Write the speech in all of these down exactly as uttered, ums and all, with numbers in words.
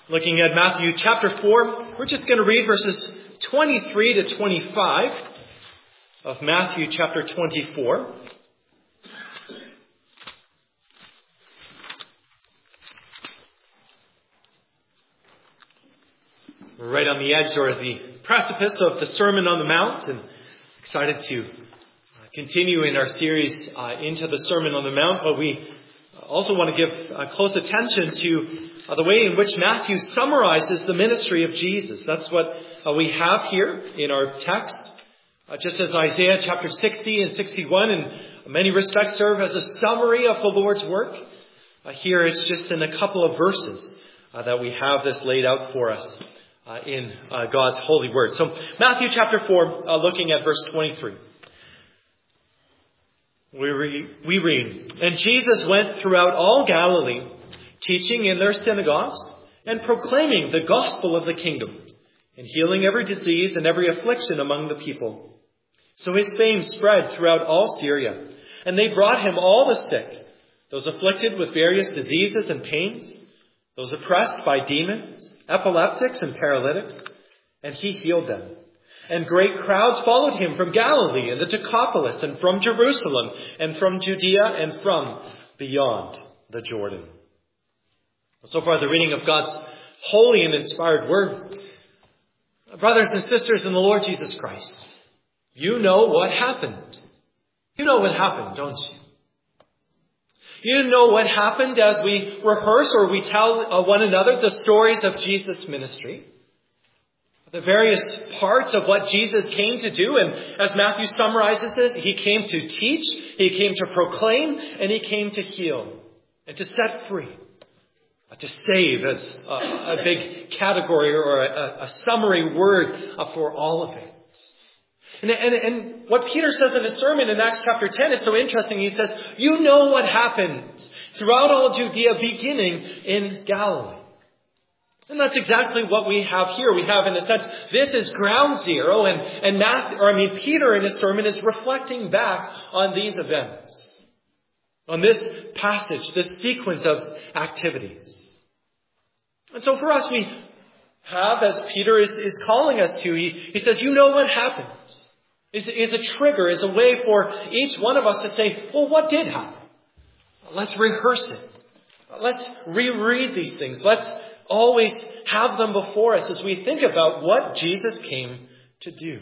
Looking at Matthew chapter four, we're just going to read verses twenty-three to twenty-five of Matthew chapter twenty-four. We're right on the edge or the precipice of the Sermon on the Mount, and excited to continue in our series uh, into the Sermon on the Mount, but we also want to give uh, close attention to uh, the way in which Matthew summarizes the ministry of Jesus. That's what uh, we have here in our text. Uh, just as Isaiah chapter sixty and sixty-one in many respects serve as a summary of the Lord's work, uh, here it's just in a couple of verses uh, that we have this laid out for us uh, in uh, God's holy word. So Matthew chapter four, uh, looking at verse twenty-three. We read, we read, "And Jesus went throughout all Galilee, teaching in their synagogues and proclaiming the gospel of the kingdom, and healing every disease and every affliction among the people. So his fame spread throughout all Syria, and they brought him all the sick, those afflicted with various diseases and pains, those oppressed by demons, epileptics and paralytics, and he healed them. And great crowds followed him from Galilee and the Decapolis and from Jerusalem and from Judea and from beyond the Jordan." So far, the reading of God's holy and inspired word. Brothers and sisters in the Lord Jesus Christ, you know what happened. You know what happened, don't you? You know what happened as we rehearse or we tell one another the stories of Jesus' ministry. The various parts of what Jesus came to do, and as Matthew summarizes it, he came to teach, he came to proclaim, and he came to heal and to set free, to save as a, a big category or a, a summary word for all of it. And, and, and what Peter says in his sermon in Acts chapter ten is so interesting. He says, you know what happened throughout all Judea, beginning in Galilee. And that's exactly what we have here. We have, in a sense, this is ground zero, and, and Matthew, or I mean, Peter in his sermon is reflecting back on these events, on this passage, this sequence of activities. And so for us, we have, as Peter is, is calling us to, he, he says, you know what happened. Is, is a trigger, is a way for each one of us to say, well, what did happen? Let's rehearse it. Let's reread these things. Let's always have them before us as we think about what Jesus came to do.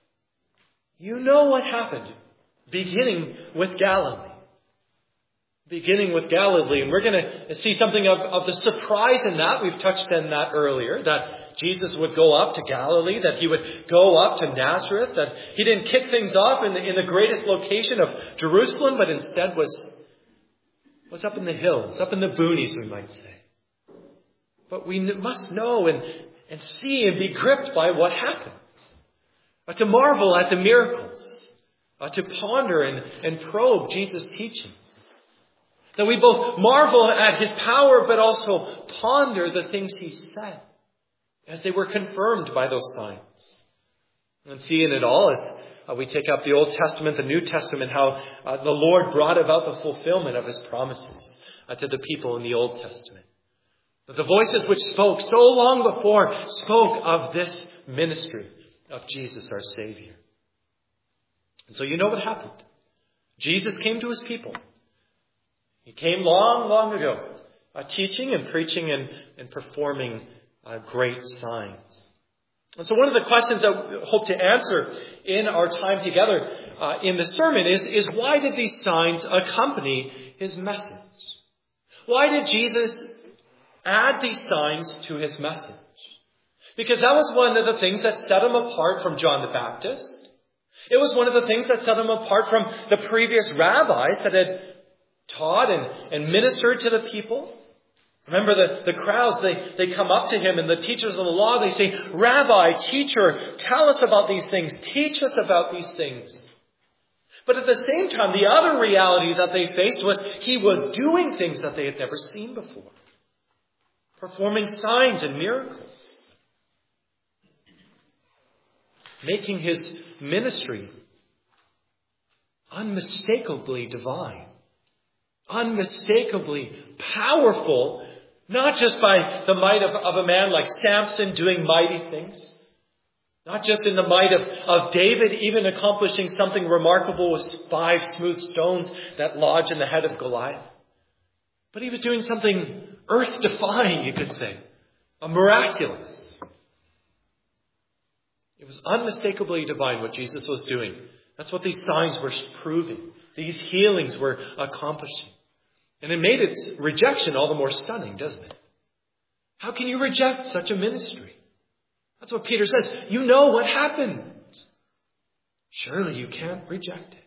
You know what happened, beginning with Galilee. Beginning with Galilee. And we're going to see something of, of the surprise in that. We've touched on that earlier, that Jesus would go up to Galilee, that he would go up to Nazareth, that he didn't kick things off in the, in the greatest location of Jerusalem, but instead was, was up in the hills, up in the boonies, we might say. But we must know and, and see and be gripped by what happens. Uh, to marvel at the miracles. Uh, to ponder and, and probe Jesus' teachings. That we both marvel at his power, but also ponder the things he said as they were confirmed by those signs. And see in it all, as uh, we take up the Old Testament, the New Testament, how uh, the Lord brought about the fulfillment of his promises uh, to the people in the Old Testament. But the voices which spoke so long before spoke of this ministry of Jesus, our Savior. And so you know what happened. Jesus came to his people. He came long, long ago, uh, teaching and preaching and, and performing uh, great signs. And so one of the questions that we hope to answer in our time together uh, in the sermon is, is why did these signs accompany his message? Why did Jesus add these signs to his message? Because that was one of the things that set him apart from John the Baptist. It was one of the things that set him apart from the previous rabbis that had taught and, and ministered to the people. Remember the, the crowds, they, they come up to him, and the teachers of the law, they say, Rabbi, teacher, tell us about these things. Teach us about these things. But at the same time, the other reality that they faced was he was doing things that they had never seen before. Performing signs and miracles. Making his ministry unmistakably divine. Unmistakably powerful Not just by the might of, of a man like Samson doing mighty things. Not just in the might of, of David even accomplishing something remarkable with five smooth stones that lodge in the head of Goliath. But he was doing something earth-defying, you could say. A miraculous. It was unmistakably divine what Jesus was doing. That's what these signs were proving. These healings were accomplishing. And it made its rejection all the more stunning, doesn't it? How can you reject such a ministry? That's what Peter says. You know what happened. Surely you can't reject it.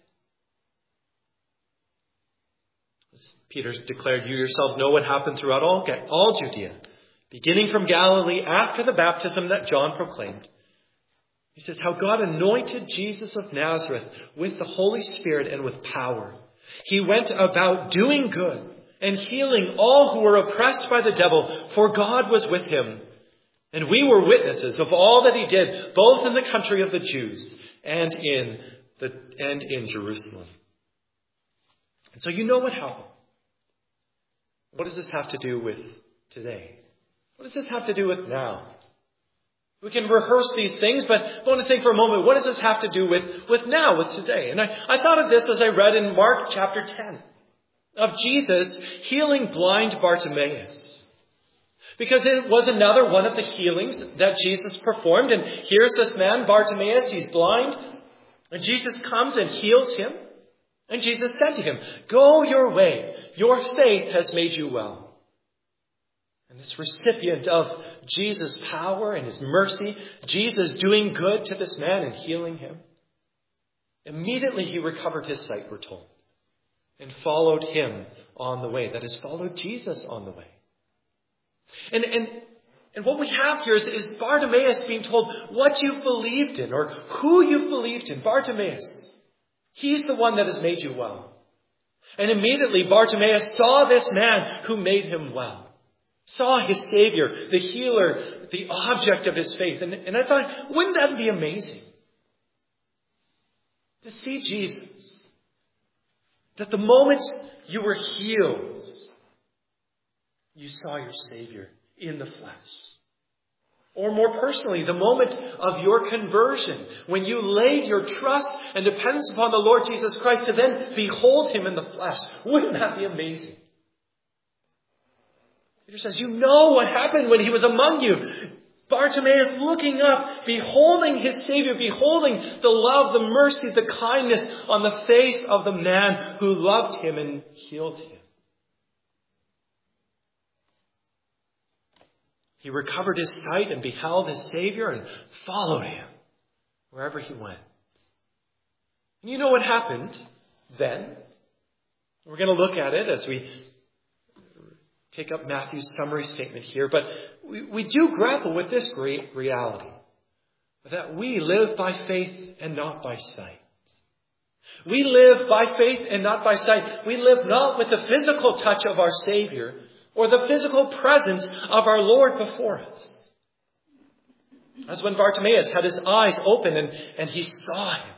As Peter declared, you yourselves know what happened throughout all, all Judea, beginning from Galilee after the baptism that John proclaimed. He says how God anointed Jesus of Nazareth with the Holy Spirit and with power. He went about doing good and healing all who were oppressed by the devil, for God was with him. And we were witnesses of all that he did, both in the country of the Jews and in the and in Jerusalem. And so you know what happened. What does this have to do with today? What does this have to do with now? We can rehearse these things, but I want to think for a moment, what does this have to do with, with now, with today? And I, I thought of this as I read in Mark chapter ten of Jesus healing blind Bartimaeus. Because it was another one of the healings that Jesus performed. And here's this man, Bartimaeus, he's blind. And Jesus comes and heals him. And Jesus said to him, go your way. Your faith has made you well. And this recipient of Jesus' power and his mercy, Jesus doing good to this man and healing him. Immediately he recovered his sight, we're told. And followed him on the way. That is, followed Jesus on the way. And, and, and what we have here is, is Bartimaeus being told what you've believed in or who you've believed in. Bartimaeus. He's the one that has made you well. And immediately Bartimaeus saw this man who made him well. Saw his Savior, the healer, the object of his faith. And, and I thought, wouldn't that be amazing? To see Jesus. That the moment you were healed, you saw your Savior in the flesh. Or more personally, the moment of your conversion, when you laid your trust and dependence upon the Lord Jesus Christ to then behold him in the flesh. Wouldn't that be amazing? Peter says, you know what happened when he was among you. Bartimaeus looking up, beholding his Savior, beholding the love, the mercy, the kindness on the face of the man who loved him and healed him. He recovered his sight and beheld his Savior and followed him wherever he went. And you know what happened then? We're going to look at it as we take up Matthew's summary statement here. But we, we do grapple with this great reality. That we live by faith and not by sight. We live by faith and not by sight. We live not with the physical touch of our Savior, or the physical presence of our Lord before us. That's when Bartimaeus had his eyes open and, and he saw him.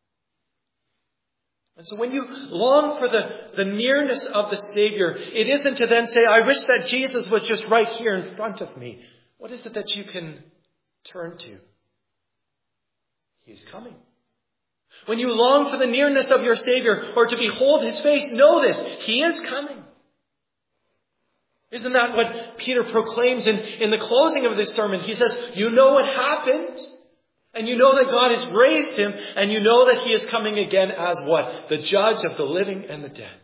And so when you long for the, the nearness of the Savior, it isn't to then say, I wish that Jesus was just right here in front of me. What is it that you can turn to? He's coming. When you long for the nearness of your Savior or to behold his face, know this, he is coming. Isn't that what Peter proclaims in, in the closing of this sermon? He says, you know what happened, and you know that God has raised him, and you know that he is coming again as what? The judge of the living and the dead.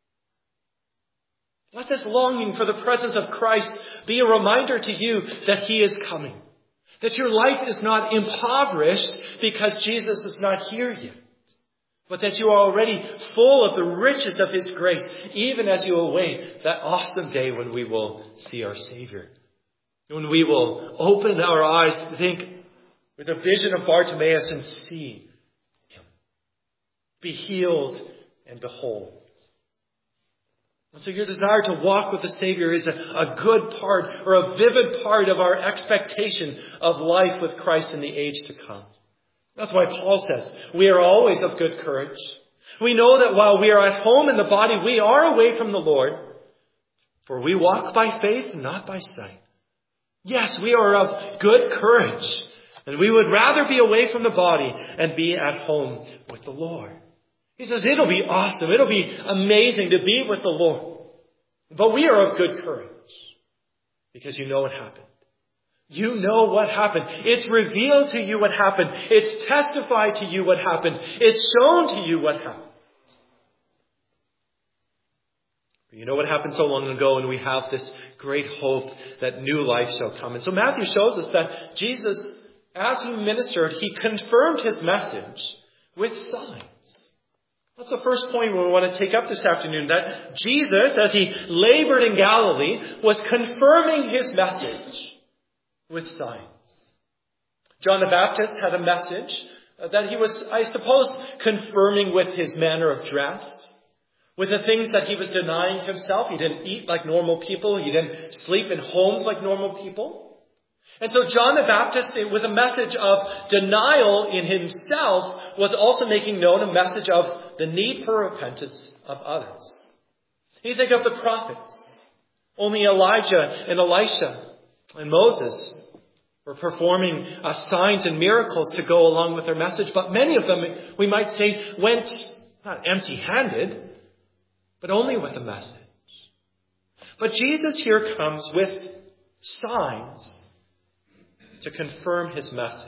Let this longing for the presence of Christ be a reminder to you that he is coming. That your life is not impoverished because Jesus is not here yet. But that you are already full of the riches of his grace, even as you await that awesome day when we will see our Savior. When we will open our eyes, think with a vision of Bartimaeus and see him. Be healed and behold. And so your desire to walk with the Savior is a, a good part or a vivid part of our expectation of life with Christ in the age to come. That's why Paul says, we are always of good courage. We know that while we are at home in the body, we are away from the Lord. For we walk by faith, not by sight. Yes, we are of good courage, and we would rather be away from the body and be at home with the Lord. He says it'll be awesome. It'll be amazing to be with the Lord. But we are of good courage because you know what happened. You know what happened. It's revealed to you what happened. It's testified to you what happened. It's shown to you what happened. You know what happened so long ago, and we have this great hope that new life shall come. And so Matthew shows us that Jesus, as he ministered, he confirmed his message with signs. That's the first point we want to take up this afternoon, that Jesus, as he labored in Galilee, was confirming his message with signs. John the Baptist had a message that he was, I suppose, confirming with his manner of dress. With the things that he was denying to himself. He didn't eat like normal people. He didn't sleep in homes like normal people. And so John the Baptist, with a message of denial in himself, was also making known a message of the need for repentance of others. You think of the prophets. Only Elijah and Elisha and Moses were performing uh, signs and miracles to go along with their message. But many of them, we might say, went not empty-handed, but only with a message. But Jesus here comes with signs to confirm his message.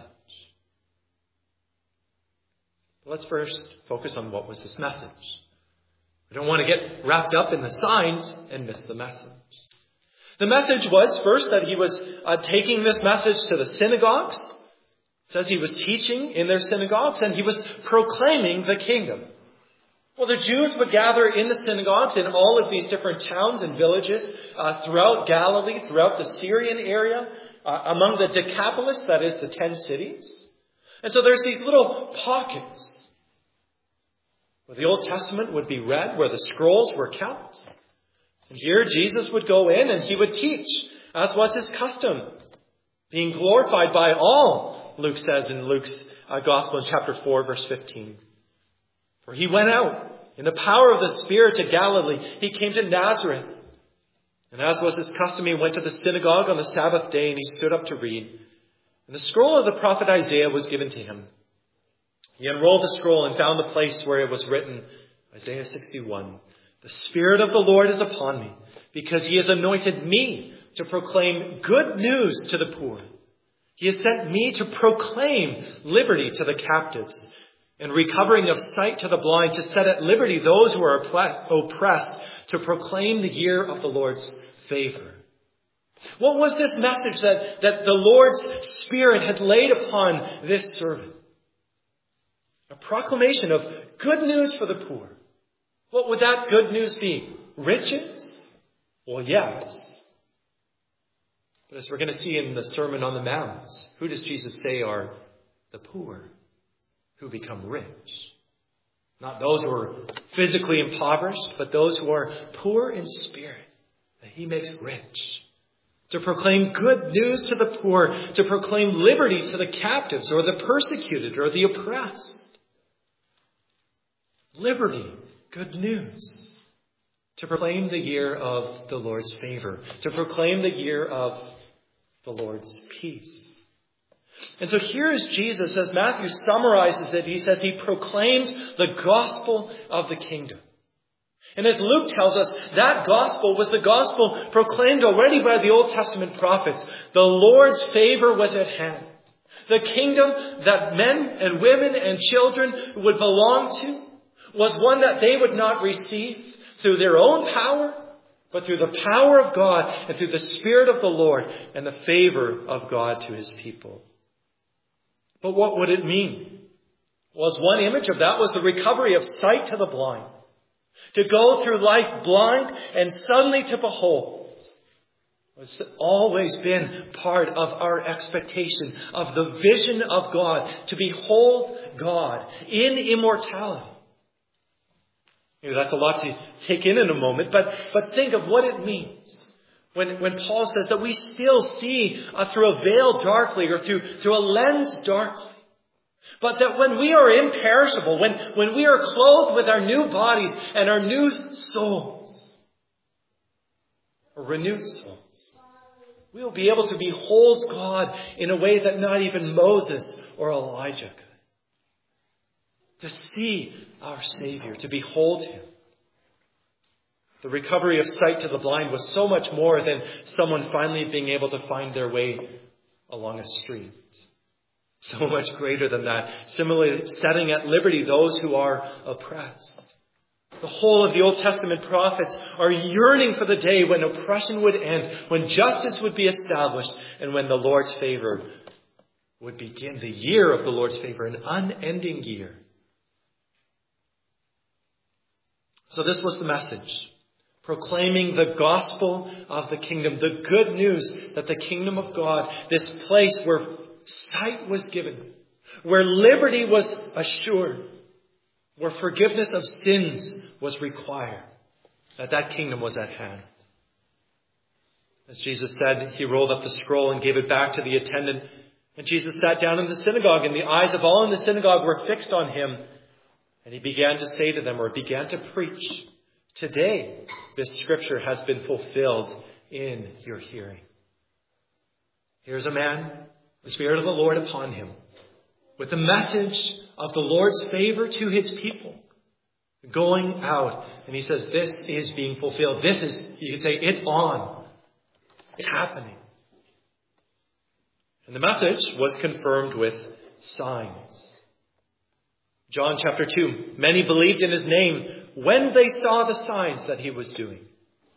Let's first focus on what was this message. We don't want to get wrapped up in the signs and miss the message. The message was first that he was uh, taking this message to the synagogues. It says he was teaching in their synagogues and he was proclaiming the kingdom. Well, the Jews would gather in the synagogues in all of these different towns and villages uh, throughout Galilee, throughout the Syrian area, uh, among the Decapolis, that is the ten cities. And so there's these little pockets where the Old Testament would be read, where the scrolls were kept. And here Jesus would go in and he would teach, as was his custom, being glorified by all, Luke says in Luke's uh, Gospel in chapter four, verse fifteen. For he went out in the power of the Spirit to Galilee. He came to Nazareth. And as was his custom, he went to the synagogue on the Sabbath day and he stood up to read. And the scroll of the prophet Isaiah was given to him. He unrolled the scroll and found the place where it was written, Isaiah sixty-one, "The Spirit of the Lord is upon me, because he has anointed me to proclaim good news to the poor. He has sent me to proclaim liberty to the captives, and recovering of sight to the blind, to set at liberty those who are oppressed, to proclaim the year of the Lord's favor." What was this message that, that the Lord's Spirit had laid upon this servant? A proclamation of good news for the poor. What would that good news be? Riches? Well, yes. But as we're going to see in the Sermon on the Mount, who does Jesus say are the poor? Who become rich. Not those who are physically impoverished, but those who are poor in spirit, that he makes rich. To proclaim good news to the poor, to proclaim liberty to the captives or the persecuted or the oppressed. Liberty, good news. To proclaim the year of the Lord's favor, to proclaim the year of the Lord's peace. And so here is Jesus, as Matthew summarizes it, he says he proclaimed the gospel of the kingdom. And as Luke tells us, that gospel was the gospel proclaimed already by the Old Testament prophets. The Lord's favor was at hand. The kingdom that men and women and children would belong to was one that they would not receive through their own power, but through the power of God and through the Spirit of the Lord and the favor of God to his people. But what would it mean? Well, as one image of that was the recovery of sight to the blind. To go through life blind and suddenly to behold. It's always been part of our expectation of the vision of God. To behold God in immortality. You know, that's a lot to take in in a moment, but, but think of what it means. When, when Paul says that we still see uh, through a veil darkly or through, through a lens darkly. But that when we are imperishable, when, when we are clothed with our new bodies and our new souls, or renewed souls. We will be able to behold God in a way that not even Moses or Elijah could. To see our Savior, to behold Him. The recovery of sight to the blind was so much more than someone finally being able to find their way along a street. So much greater than that. Similarly, setting at liberty those who are oppressed. The whole of the Old Testament prophets are yearning for the day when oppression would end, when justice would be established, and when the Lord's favor would begin. The year of the Lord's favor, an unending year. So this was the message. Proclaiming the gospel of the kingdom. The good news that the kingdom of God, this place where sight was given, where liberty was assured, where forgiveness of sins was required, that that kingdom was at hand. As Jesus said, he rolled up the scroll and gave it back to the attendant. And Jesus sat down in the synagogue, and the eyes of all in the synagogue were fixed on him. And he began to say to them, or began to preach, "Today, this scripture has been fulfilled in your hearing." Here's a man, the Spirit of the Lord upon him, with the message of the Lord's favor to his people, going out. And he says, this is being fulfilled. This is, you can say, it's on. It's happening. And the message was confirmed with signs. John chapter two, many believed in his name when they saw the signs that he was doing.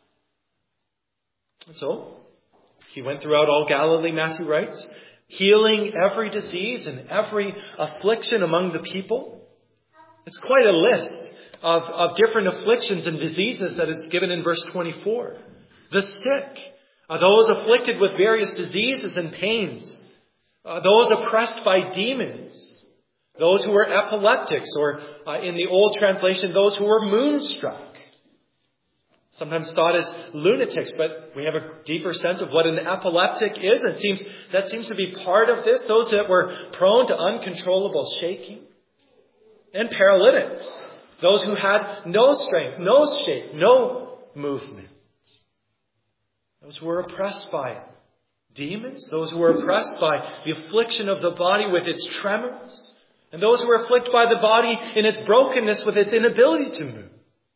And so, he went throughout all Galilee, Matthew writes, healing every disease and every affliction among the people. It's quite a list of, of different afflictions and diseases that is given in verse twenty-four. The sick, uh, those afflicted with various diseases and pains, uh, those oppressed by demons, those who were epileptics, or uh, in the old translation, those who were moonstruck. Sometimes thought as lunatics, but we have a deeper sense of what an epileptic is. It seems that seems to be part of this. Those that were prone to uncontrollable shaking. And paralytics. Those who had no strength, no shape, no movement. Those who were oppressed by demons. Those who were oppressed by the affliction of the body with its tremors. And those who were afflicted by the body in its brokenness with its inability to move.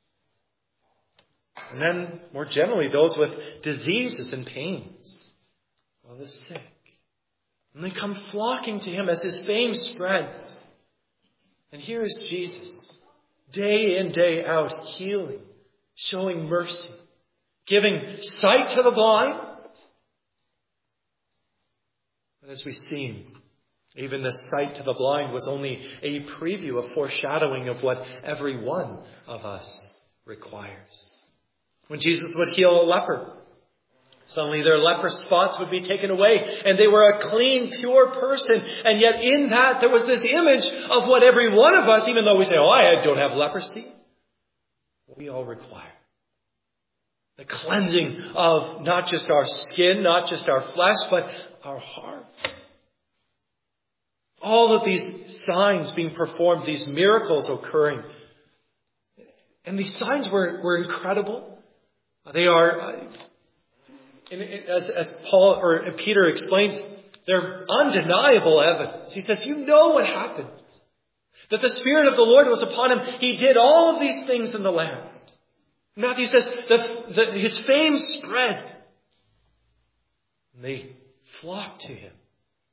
And then, more generally, those with diseases and pains. Well, the sick. And they come flocking to him as his fame spreads. And here is Jesus, day in, day out, healing, showing mercy, giving sight to the blind. And as we've seen, even the sight to the blind was only a preview, a foreshadowing of what every one of us requires. When Jesus would heal a leper, suddenly their leper spots would be taken away and they were a clean, pure person. And yet in that there was this image of what every one of us, even though we say, oh, I don't have leprosy, we all require. The cleansing of not just our skin, not just our flesh, but our heart. All of these signs being performed, these miracles occurring. And these signs were, were incredible. They are, as, as Paul or Peter explains, they're undeniable evidence. He says, you know what happened. That the Spirit of the Lord was upon him. He did all of these things in the land. Matthew says that, that his fame spread. And they flocked to him.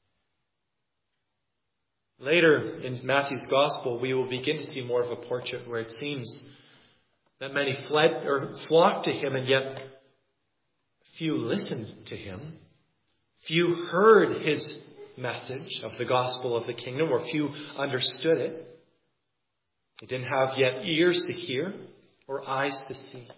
Later in Matthew's Gospel, we will begin to see more of a portrait where it seems that many fled or flocked to him, and yet few listened to him. Few heard his message of the gospel of the kingdom, or few understood it. They didn't have yet ears to hear or eyes to see.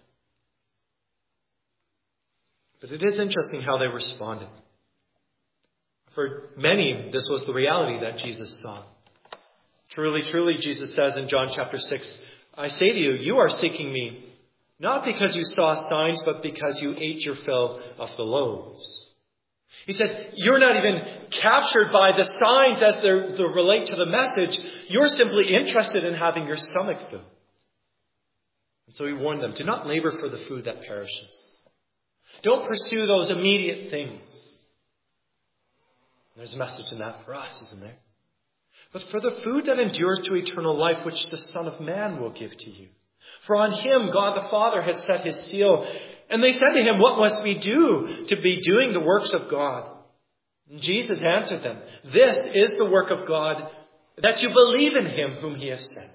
But it is interesting how they responded. For many, this was the reality that Jesus saw. Truly, truly, Jesus says in John chapter six, I say to you, you are seeking me, not because you saw signs, but because you ate your fill of the loaves. He said, you're not even captured by the signs as they relate to the message. You're simply interested in having your stomach filled. And so he warned them, do not labor for the food that perishes, Don't pursue those immediate things. There's a message in that for us, isn't there? But for the food that endures to eternal life, which the Son of Man will give to you. For on him God the Father has set his seal. And they said to him, what must we do to be doing the works of God? And Jesus answered them, this is the work of God, that you believe in him whom he has sent.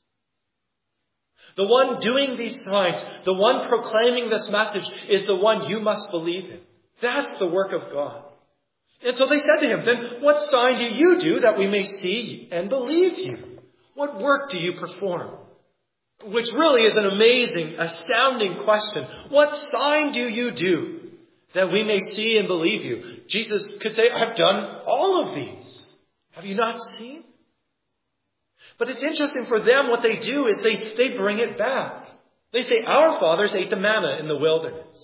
The one doing these signs, the one proclaiming this message, is the one you must believe in. That's the work of God. And so they said to him, then what sign do you do that we may see and believe you? What work do you perform? Which really is an amazing, astounding question. What sign do you do that we may see and believe you? Jesus could say, I've done all of these. Have you not seen? But it's interesting for them, what they do is they, they bring it back. They say, our fathers ate the manna in the wilderness.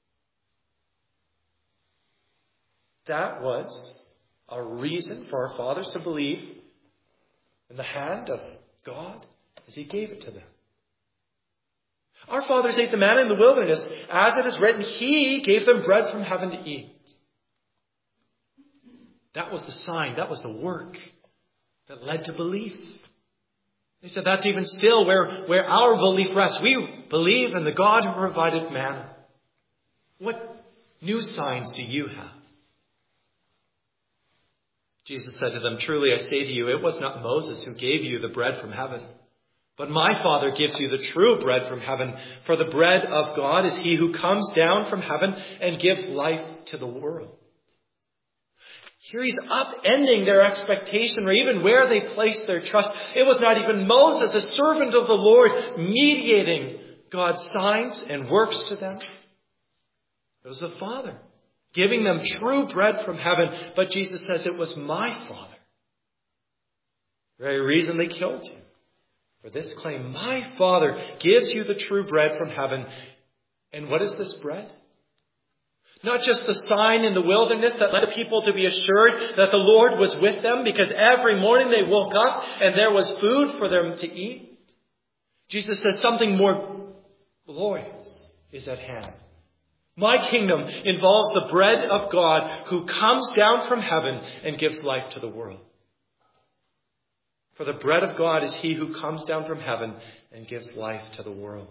That was a reason for our fathers to believe in the hand of God as he gave it to them. Our fathers ate the manna in the wilderness. As it is written, he gave them bread from heaven to eat. That was the sign. That was the work that led to belief. They said that's even still where, where our belief rests. We believe in the God who provided manna. What new signs do you have? Jesus said to them, truly I say to you, it was not Moses who gave you the bread from heaven, but my Father gives you the true bread from heaven. For the bread of God is he who comes down from heaven and gives life to the world. Here he's upending their expectation, or even where they placed their trust. It was not even Moses, a servant of the Lord, mediating God's signs and works to them. It was the Father, giving them true bread from heaven. But Jesus says it was my Father. The very reason they killed him. For this claim, my Father gives you the true bread from heaven. And what is this bread? Not just the sign in the wilderness that led people to be assured that the Lord was with them, because every morning they woke up and there was food for them to eat. Jesus says something more glorious is at hand. My kingdom involves the bread of God who comes down from heaven and gives life to the world. For the bread of God is he who comes down from heaven and gives life to the world.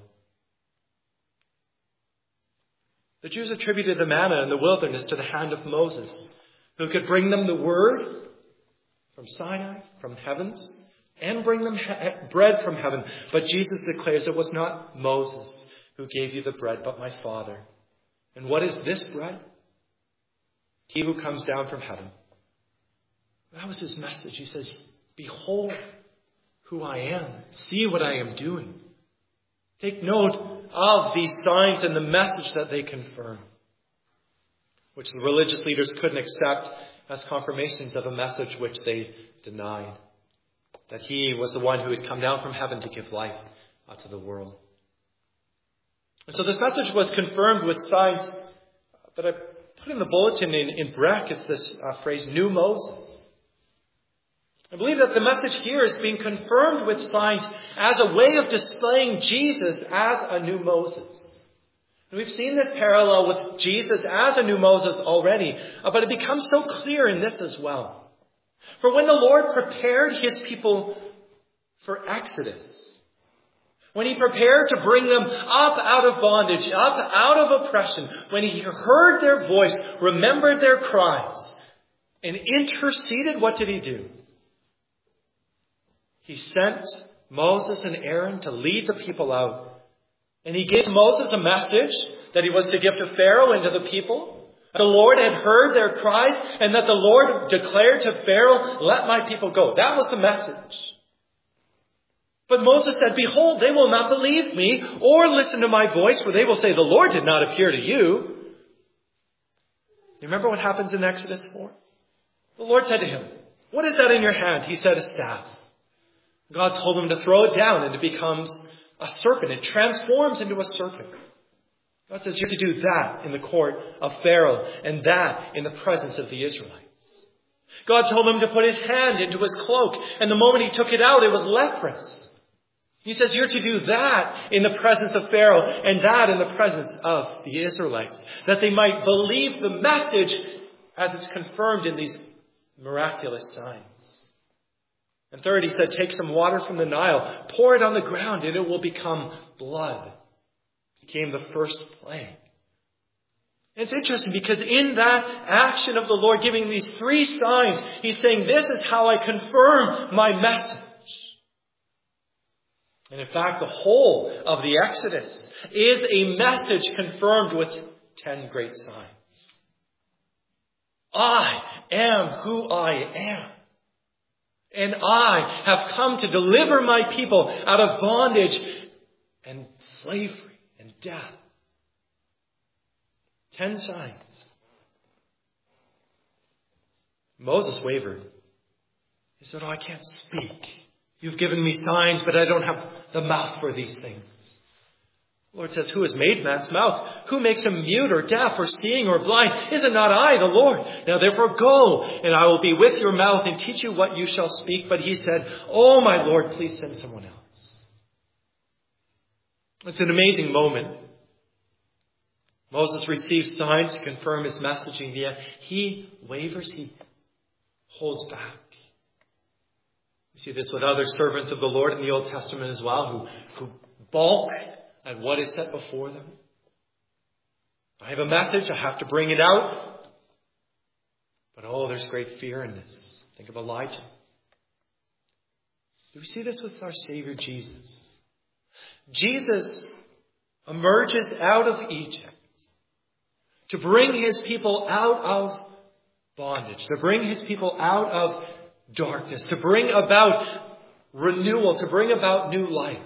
The Jews attributed the manna in the wilderness to the hand of Moses, who could bring them the word from Sinai, from heavens, and bring them he- bread from heaven. But Jesus declares it was not Moses who gave you the bread, but my Father. And what is this bread? He who comes down from heaven. That was his message. He says, behold who I am. See what I am doing. Take note of these signs and the message that they confirm, which the religious leaders couldn't accept as confirmations of a message which they denied. That he was the one who had come down from heaven to give life to the world. And so this message was confirmed with signs that I put in the bulletin in, in brackets, this uh, phrase, new Moses. I believe that the message here is being confirmed with signs as a way of displaying Jesus as a new Moses. And we've seen this parallel with Jesus as a new Moses already, uh, but it becomes so clear in this as well. For when the Lord prepared his people for Exodus, when he prepared to bring them up out of bondage, up out of oppression, when he heard their voice, remembered their cries, and interceded, what did he do? He sent Moses and Aaron to lead the people out. And he gave Moses a message that he was to give to Pharaoh and to the people. The Lord had heard their cries, and that the Lord declared to Pharaoh, let my people go. That was the message. But Moses said, behold, they will not believe me or listen to my voice, for they will say, the Lord did not appear to you. You remember what happens in Exodus four? The Lord said to him, what is that in your hand? He said, a staff. God told him to throw it down, and it becomes a serpent. It transforms into a serpent. God says you're to do that in the court of Pharaoh and that in the presence of the Israelites. God told him to put his hand into his cloak, and the moment he took it out, it was leprous. He says you're to do that in the presence of Pharaoh and that in the presence of the Israelites, that they might believe the message as it's confirmed in these miraculous signs. And third, he said, take some water from the Nile, pour it on the ground, and it will become blood. It became the first plague. And it's interesting because in that action of the Lord giving these three signs, he's saying, this is how I confirm my message. And in fact, the whole of the Exodus is a message confirmed with ten great signs. I am who I am. And I have come to deliver my people out of bondage and slavery and death. Ten signs. Moses wavered. He said, oh, I can't speak. You've given me signs, but I don't have the mouth for these things. The Lord says, who has made man's mouth? Who makes him mute or deaf or seeing or blind? Is it not I, the Lord? Now therefore go, and I will be with your mouth and teach you what you shall speak. But he said, oh my Lord, please send someone else. It's an amazing moment. Moses receives signs to confirm his messaging, yet he wavers, he holds back. We see this with other servants of the Lord in the Old Testament as well, who, who balk at what is set before them. I have a message, I have to bring it out. But oh, there's great fear in this. Think of Elijah. Do we see this with our Savior Jesus? Jesus emerges out of Egypt to bring his people out of bondage, to bring his people out of darkness, to bring about renewal, to bring about new life,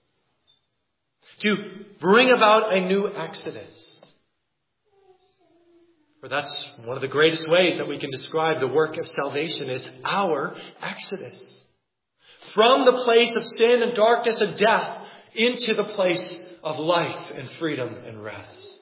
to bring about a new exodus. For that's one of the greatest ways that we can describe the work of salvation is our exodus. From the place of sin and darkness and death into the place of life and freedom and rest.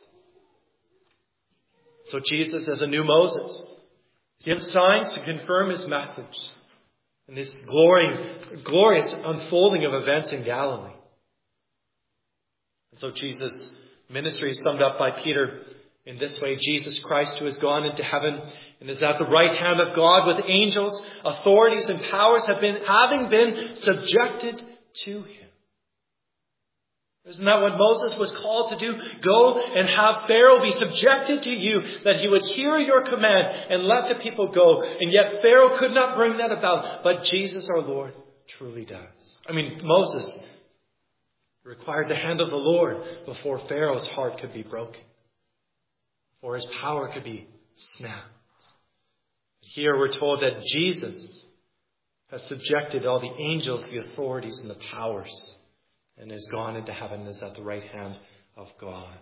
So Jesus, as a new Moses, gives signs to confirm his message and this glory, glorious unfolding of events in Galilee. And so Jesus' ministry is summed up by Peter in this way: Jesus Christ, who has gone into heaven and is at the right hand of God with angels, authorities, and powers have been, having been subjected to him. Isn't that what Moses was called to do? Go and have Pharaoh be subjected to you, that he would hear your command and let the people go. And yet Pharaoh could not bring that about, but Jesus our Lord truly does. I mean, Moses required the hand of the Lord before Pharaoh's heart could be broken, before his power could be snapped. Here we're told that Jesus has subjected all the angels, the authorities, and the powers, and has gone into heaven and is at the right hand of God.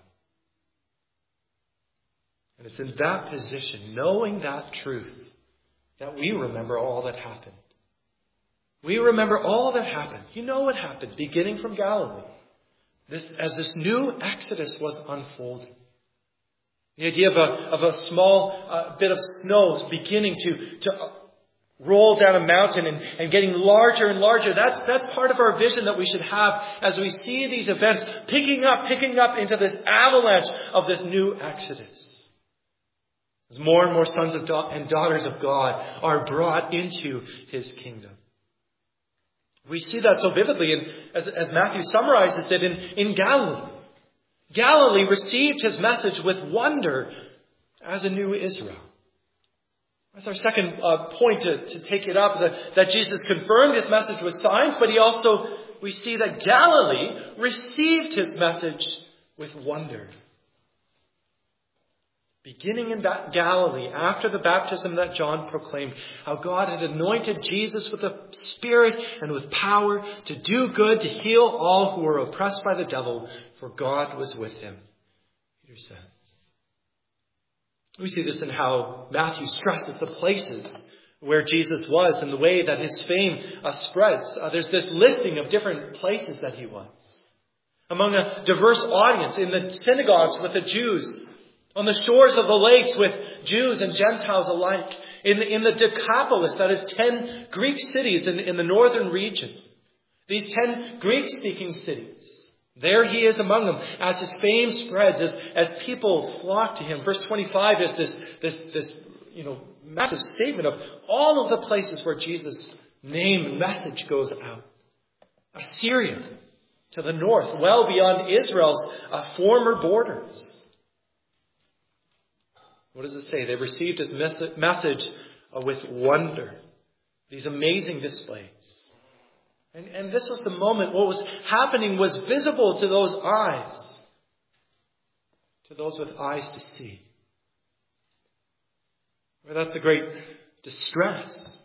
And it's in that position, knowing that truth, that we remember all that happened. We remember all that happened. You know what happened, beginning from Galilee. This, as this new Exodus was unfolding. The idea of a, of a small uh, bit of snow beginning to, to uh, roll down a mountain and, and getting larger and larger. That's, that's part of our vision that we should have as we see these events picking up, picking up into this avalanche of this new Exodus. As more and more sons of da- and daughters of God are brought into his kingdom. We see that so vividly in, as, as Matthew summarizes it in, in Galilee. Galilee received his message with wonder as a new Israel. That's our second uh, point to, to take it up, that, that Jesus confirmed his message with signs, but he also, we see that Galilee received his message with wonder. Beginning in Galilee, after the baptism that John proclaimed, how God had anointed Jesus with the Spirit and with power to do good, to heal all who were oppressed by the devil, for God was with him, Peter says. We see this in how Matthew stresses the places where Jesus was and the way that his fame uh, spreads. Uh, there's this listing of different places that he was. Among a diverse audience, in the synagogues with the Jews, on the shores of the lakes with Jews and Gentiles alike, in, in the Decapolis, that is ten Greek cities in, in the northern region. These ten Greek-speaking cities. There he is among them as his fame spreads, as, as people flock to him. Verse twenty-five is this, this, this, you know, massive statement of all of the places where Jesus' name and message goes out. Assyria to the north, well beyond Israel's uh, former borders. What does it say? They received his message uh, with wonder. These amazing displays. And, and this was the moment. What was happening was visible to those eyes. To those with eyes to see. Well, that's the great distress.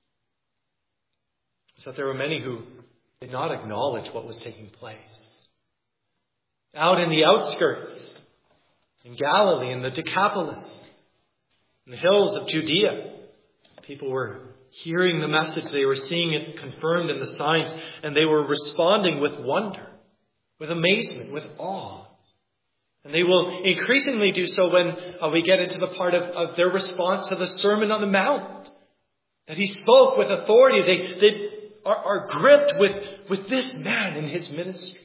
Is that there were many who did not acknowledge what was taking place. Out in the outskirts, in Galilee, in the Decapolis, in the hills of Judea, people were hearing the message. They were seeing it confirmed in the signs, and they were responding with wonder, with amazement, with awe. And they will increasingly do so when uh, we get into the part of, of their response to the Sermon on the Mount. That he spoke with authority. They, they are, are gripped with, with this man in his ministry.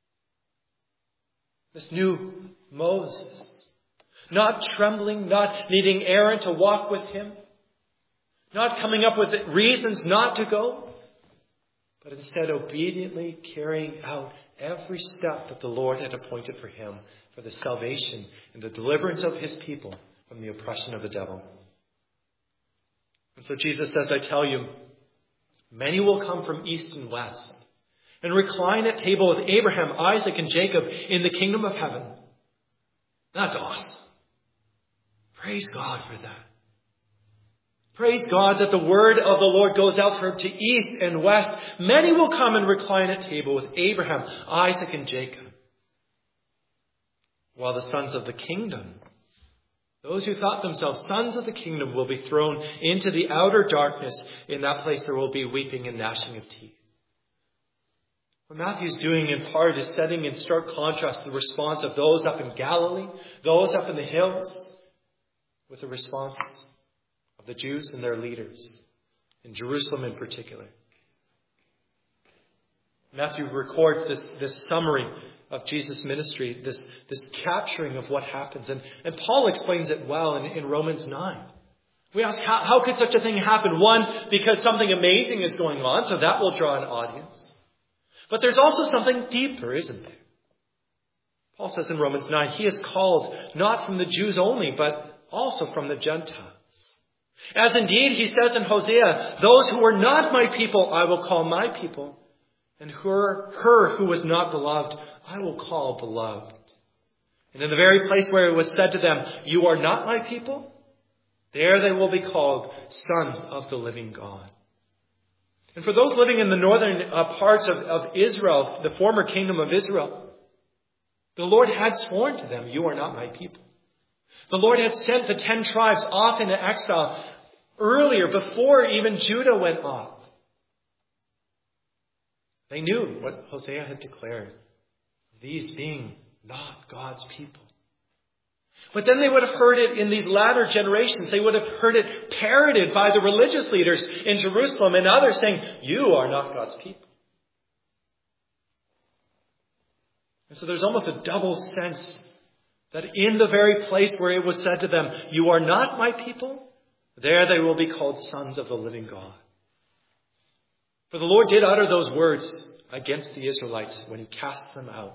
This new Moses. Not trembling, not needing Aaron to walk with him. Not coming up with reasons not to go. But instead obediently carrying out every step that the Lord had appointed for him for the salvation and the deliverance of his people from the oppression of the devil. And so Jesus says, I tell you, many will come from east and west and recline at table with Abraham, Isaac, and Jacob in the kingdom of heaven. That's awesome. Praise God for that. Praise God that the word of the Lord goes out from to east and west. Many will come and recline at table with Abraham, Isaac, and Jacob. While the sons of the kingdom, those who thought themselves sons of the kingdom, will be thrown into the outer darkness. In that place there will be weeping and gnashing of teeth. What Matthew's doing in part is setting in stark contrast the response of those up in Galilee, those up in the hills, with the response of the Jews and their leaders, in Jerusalem in particular. Matthew records this, this summary of Jesus' ministry, this, this capturing of what happens. And, and Paul explains it well in, in Romans nine. We ask, how, how could such a thing happen? One, because something amazing is going on, so that will draw an audience. But there's also something deeper, isn't there? Paul says in Romans nine, he is called not from the Jews only, but also from the Gentiles. As indeed he says in Hosea, those who were not my people, I will call my people. And her, her who was not beloved, I will call beloved. And in the very place where it was said to them, you are not my people, there they will be called sons of the living God. And for those living in the northern uh, parts of, of Israel, the former kingdom of Israel, the Lord had sworn to them, you are not my people. The Lord had sent the ten tribes off into exile earlier, before even Judah went off. They knew what Hosea had declared, these being not God's people. But then they would have heard it in these latter generations. They would have heard it parroted by the religious leaders in Jerusalem and others saying, you are not God's people. And so there's almost a double sense that in the very place where it was said to them, you are not my people, there they will be called sons of the living God. For the Lord did utter those words against the Israelites when he cast them out.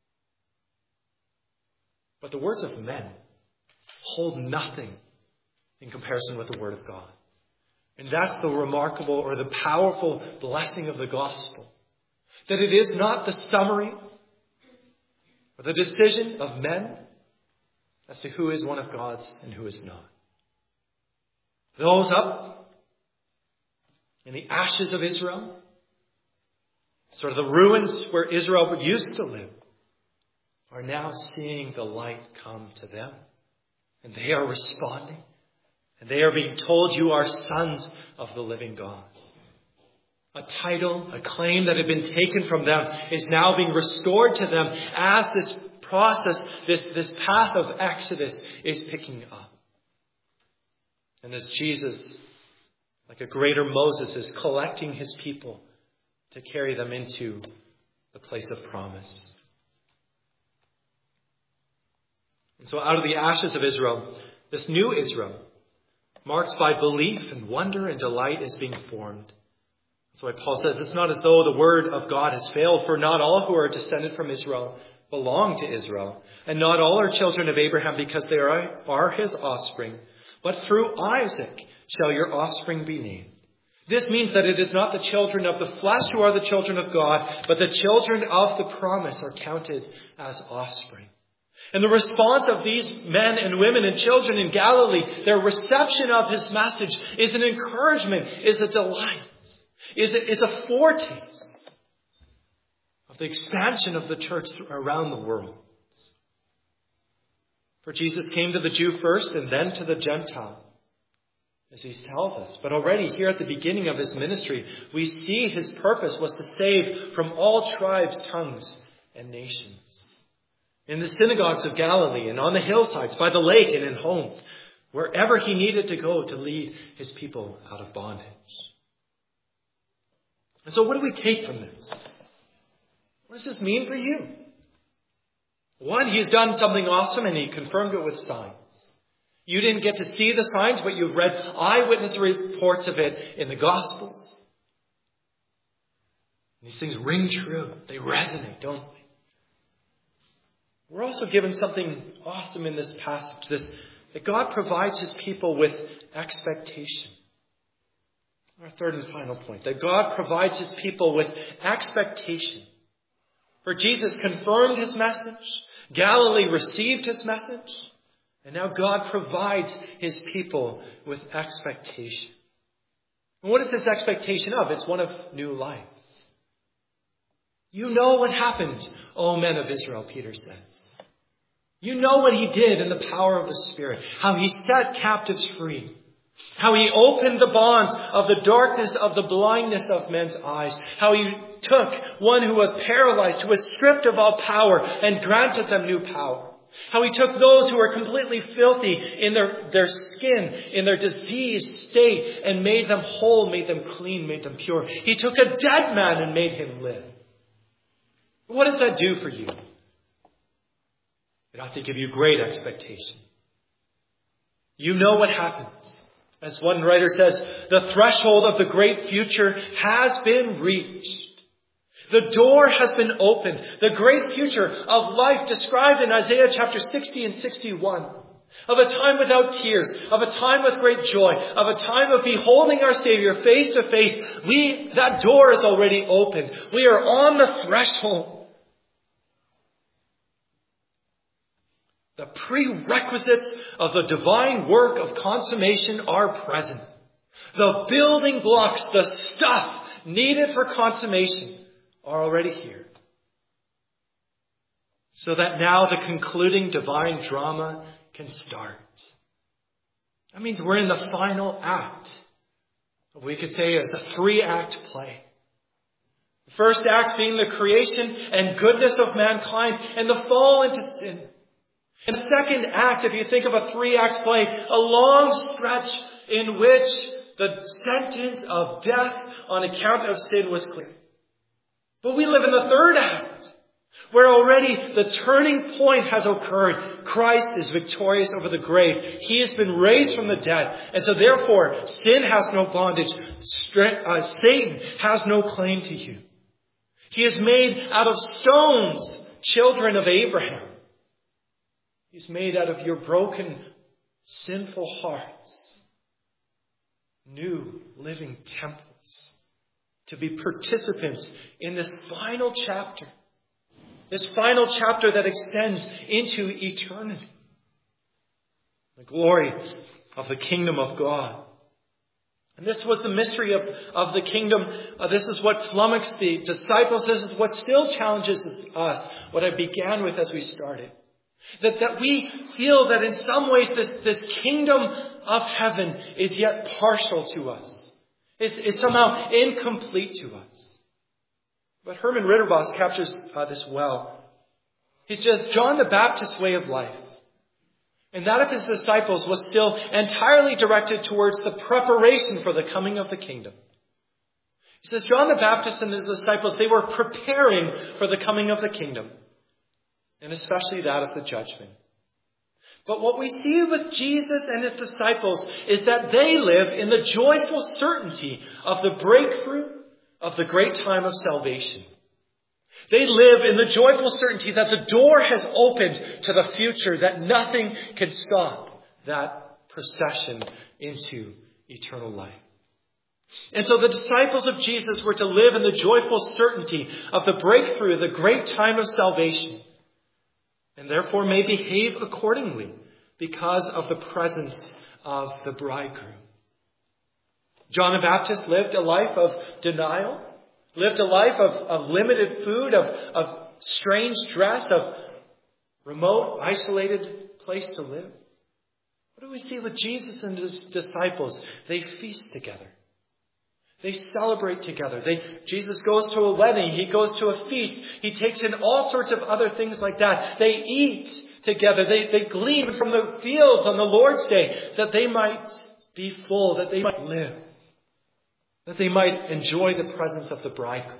But the words of men hold nothing in comparison with the word of God. And that's the remarkable or the powerful blessing of the gospel. That it is not the summary or the decision of men as to who is one of God's and who is not. Those up in the ashes of Israel, sort of the ruins where Israel used to live, are now seeing the light come to them. And they are responding. And they are being told, you are sons of the living God. A title, a claim that had been taken from them is now being restored to them as this process, this, this path of Exodus is picking up. And as Jesus, like a greater Moses, is collecting his people to carry them into the place of promise. And so out of the ashes of Israel, this new Israel, marked by belief and wonder and delight, is being formed. That's why Paul says it's not as though the word of God has failed, for not all who are descended from Israel belong to Israel, and not all are children of Abraham because they are, are his offspring. But through Isaac shall your offspring be named. This means that it is not the children of the flesh who are the children of God, but the children of the promise are counted as offspring. And the response of these men and women and children in Galilee, their reception of his message, is an encouragement, is a delight, is a, is a foretaste of the expansion of the church around the world. For Jesus came to the Jew first and then to the Gentile, as he tells us. But already here at the beginning of his ministry, we see his purpose was to save from all tribes, tongues, and nations. In the synagogues of Galilee and on the hillsides, by the lake and in homes, wherever he needed to go to lead his people out of bondage. And so what do we take from this? What does this mean for you? One, he's done something awesome and he confirmed it with signs. You didn't get to see the signs, but you've read eyewitness reports of it in the Gospels. These things ring true. They resonate, don't they? We're also given something awesome in this passage, this, that God provides his people with expectation. Our third and final point, that God provides his people with expectation. For Jesus confirmed his message, Galilee received his message, and now God provides his people with expectation. And what is this expectation of? It's one of new life. You know what happened, O men of Israel, Peter says. You know what he did in the power of the Spirit, how he set captives free, how he opened the bonds of the darkness of the blindness of men's eyes, how he took one who was paralyzed, who was stripped of all power, and granted them new power. How he took those who were completely filthy in their, their skin, in their diseased state, and made them whole, made them clean, made them pure. He took a dead man and made him live. What does that do for you? It ought to give you great expectation. You know what happens. As one writer says, the threshold of the great future has been reached. The door has been opened. The great future of life described in Isaiah chapter sixty and sixty-one. Of a time without tears. Of a time with great joy. Of a time of beholding our Savior face to face. We, that door is already opened. We are on the threshold. The prerequisites of the divine work of consummation are present. The building blocks, the stuff needed for consummation are already here. So that now the concluding divine drama can start. That means we're in the final act. We could say it's a three-act play. The first act being the creation and goodness of mankind and the fall into sin. And the second act, if you think of a three-act play, a long stretch in which the sentence of death on account of sin was clear. But we live in the third act, where already the turning point has occurred. Christ is victorious over the grave. He has been raised from the dead. And so therefore, sin has no bondage. Satan has no claim to you. He is made out of stones, children of Abraham. He's made out of your broken, sinful hearts, new living temples, to be participants in this final chapter, this final chapter that extends into eternity. The glory of the kingdom of God. And this was the mystery of, of the kingdom. Uh, this is what flummoxed the disciples. This is what still challenges us, what I began with as we started. That, that we feel that in some ways this, this kingdom of heaven is yet partial to us. It's, it's somehow incomplete to us. But Herman Ritterboss captures uh, this well. He says, John the Baptist's way of life, and that of his disciples, was still entirely directed towards the preparation for the coming of the kingdom. He says John the Baptist and his disciples, they were preparing for the coming of the kingdom, and especially that of the judgment. But what we see with Jesus and his disciples is that they live in the joyful certainty of the breakthrough of the great time of salvation. They live in the joyful certainty that the door has opened to the future, that nothing can stop that procession into eternal life. And so the disciples of Jesus were to live in the joyful certainty of the breakthrough, the great time of salvation, and therefore may behave accordingly because of the presence of the bridegroom. John the Baptist lived a life of denial, lived a life of, of limited food, of, of strange dress, of remote, isolated place to live. What do we see with Jesus and his disciples? They feast together. They celebrate together. They, Jesus goes to a wedding. He goes to a feast. He takes in all sorts of other things like that. They eat together. They, they glean from the fields on the Lord's Day that they might be full, that they might live, that they might enjoy the presence of the bridegroom.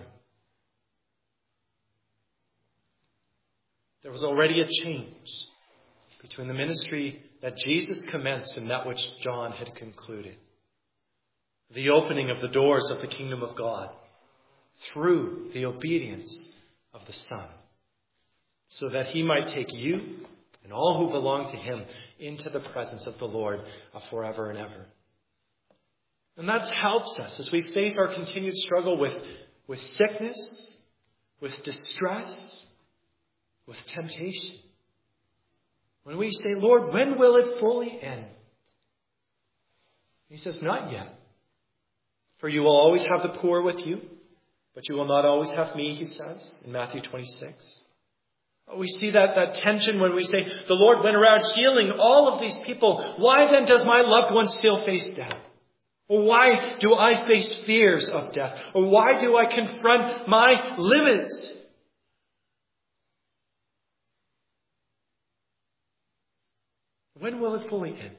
There was already a change between the ministry that Jesus commenced and that which John had concluded. The opening of the doors of the kingdom of God through the obedience of the Son, so that he might take you and all who belong to him into the presence of the Lord forever and ever. And that helps us as we face our continued struggle with, with sickness, with distress, with temptation. When we say, Lord, when will it fully end? He says, not yet. For you will always have the poor with you, but you will not always have me, he says in Matthew twenty-six. We see that, that tension when we say, the Lord went around healing all of these people. Why then does my loved one still face death? Or why do I face fears of death? Or why do I confront my limits? When will it fully end?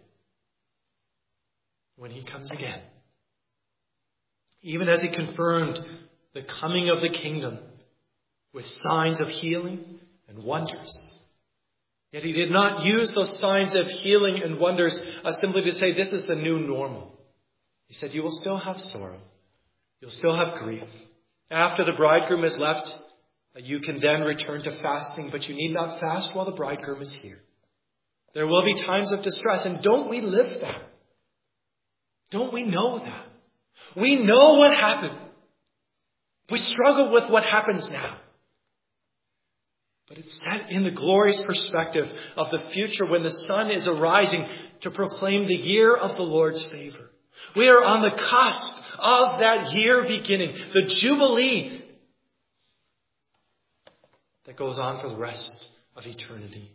When he comes again. Even as he confirmed the coming of the kingdom with signs of healing and wonders. Yet he did not use those signs of healing and wonders uh, simply to say this is the new normal. He said you will still have sorrow. You'll still have grief. After the bridegroom is left, uh, you can then return to fasting, but you need not fast while the bridegroom is here. There will be times of distress, and don't we live that? Don't we know that? We know what happened. We struggle with what happens now. But it's set in the glorious perspective of the future when the sun is arising to proclaim the year of the Lord's favor. We are on the cusp of that year beginning, the Jubilee that goes on for the rest of eternity.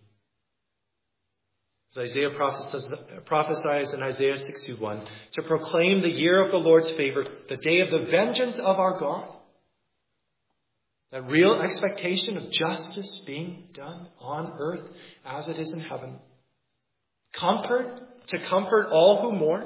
As Isaiah prophesies, prophesies in Isaiah sixty-one, to proclaim the year of the Lord's favor, the day of the vengeance of our God. That real expectation of justice being done on earth as it is in heaven. Comfort, to comfort all who mourn.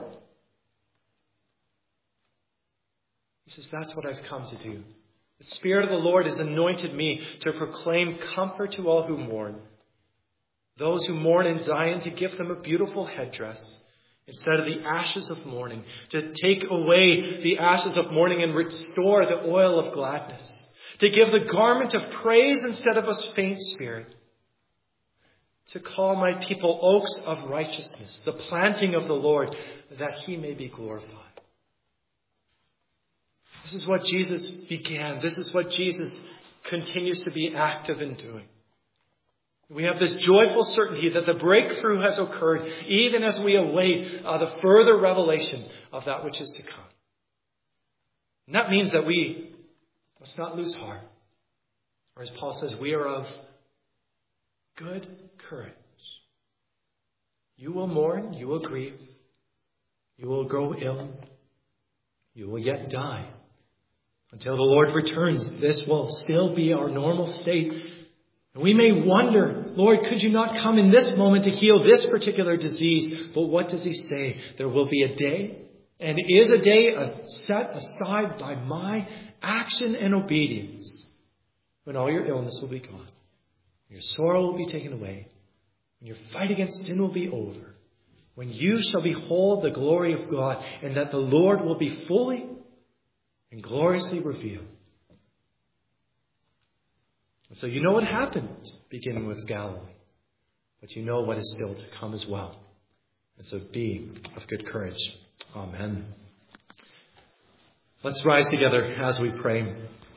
He says, that's what I've come to do. The Spirit of the Lord has anointed me to proclaim comfort to all who mourn. Those who mourn in Zion, to give them a beautiful headdress instead of the ashes of mourning, to take away the ashes of mourning and restore the oil of gladness, to give the garment of praise instead of a faint spirit, to call my people oaks of righteousness, the planting of the Lord, that he may be glorified. This is what Jesus began. This is what Jesus continues to be active in doing. We have this joyful certainty that the breakthrough has occurred even as we await uh, the further revelation of that which is to come. And that means that we must not lose heart. Or as Paul says, we are of good courage. You will mourn, you will grieve, you will grow ill, you will yet die. Until the Lord returns, this will still be our normal state. And we may wonder, Lord, could you not come in this moment to heal this particular disease? But what does he say? There will be a day And it is a day set aside by my action and obedience when all your illness will be gone, your sorrow will be taken away, when your fight against sin will be over, when you shall behold the glory of God, and that the Lord will be fully and gloriously revealed. And so you know what happened beginning with Galilee, but you know what is still to come as well. And so be of good courage. Amen. Let's rise together as we pray.